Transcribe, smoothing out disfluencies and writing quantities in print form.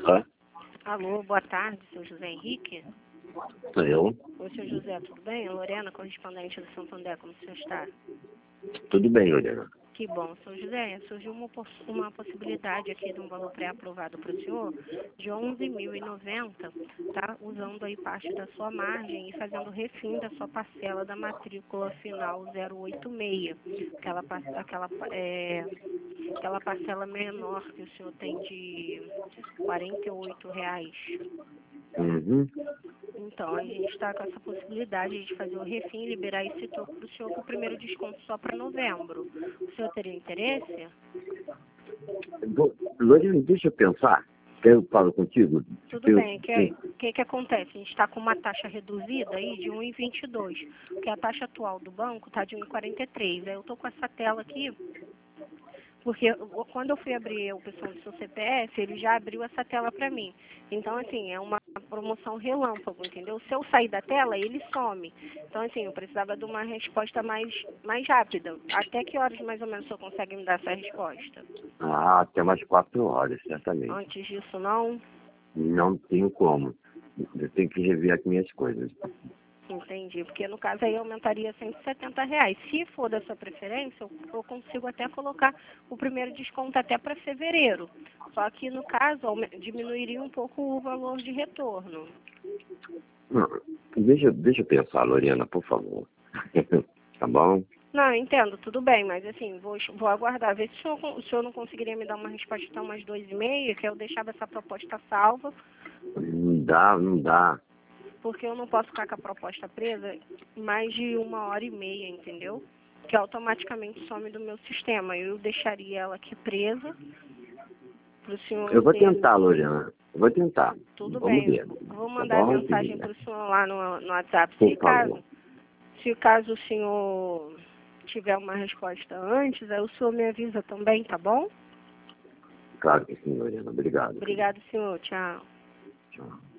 Hã? Alô, boa tarde, seu José Henrique. Sou eu? Oi, seu José, tudo bem? Lorena, correspondente do Santander, como o senhor está? Tudo bem, Lorena. Que bom, seu José. Surgiu uma possibilidade aqui de um valor pré-aprovado para o senhor de 11.090, tá? Usando aí parte da sua margem e fazendo refim da sua parcela da matrícula final 086, aquela parcela menor que o senhor tem de R$ 48. Uhum. Então, a gente está com essa possibilidade de fazer o refim e liberar esse troco para o senhor com o primeiro desconto só para novembro. O senhor teria interesse? Lorena, deixa eu pensar. Eu falo contigo? Tudo bem. O que acontece? A gente está com uma taxa reduzida aí de 1,22, porque a taxa atual do banco está de 1,43. Aí eu estou com essa tela aqui, porque quando eu fui abrir a opção do seu CPF, ele já abriu essa tela para mim. Então, assim, é uma promoção relâmpago, entendeu? Se eu sair da tela, ele some. Então, assim, eu precisava de uma resposta mais rápida. Até que horas, mais ou menos, o senhor consegue me dar essa resposta? Até mais 4 horas, certamente. Antes disso, não? Não tenho como. Eu tenho que rever as minhas coisas. Entendi, porque no caso aí aumentaria R$ 170. Se for da sua preferência, eu consigo até colocar o primeiro desconto até para fevereiro. Só que no caso diminuiria um pouco o valor de retorno. Não, deixa eu pensar, Lorena, por favor. Tá bom? Não, eu entendo, tudo bem, mas assim, vou aguardar, ver se o senhor não conseguiria me dar uma resposta até umas 2h30, que eu deixava essa proposta salva. Não dá. Porque eu não posso ficar com a proposta presa mais de 1h30, entendeu? Que automaticamente some do meu sistema. Eu deixaria ela aqui presa para o senhor. Eu vou tentar, Lorena. Eu vou tentar. Tudo Vamos bem. ver. Vou Tá mandar a bom? mensagem para o senhor lá no WhatsApp. Por favor. Se caso o senhor tiver uma resposta antes, aí o senhor me avisa também, tá bom? Claro que sim, Lorena. Obrigado. Obrigado, senhor. Tchau. Tchau.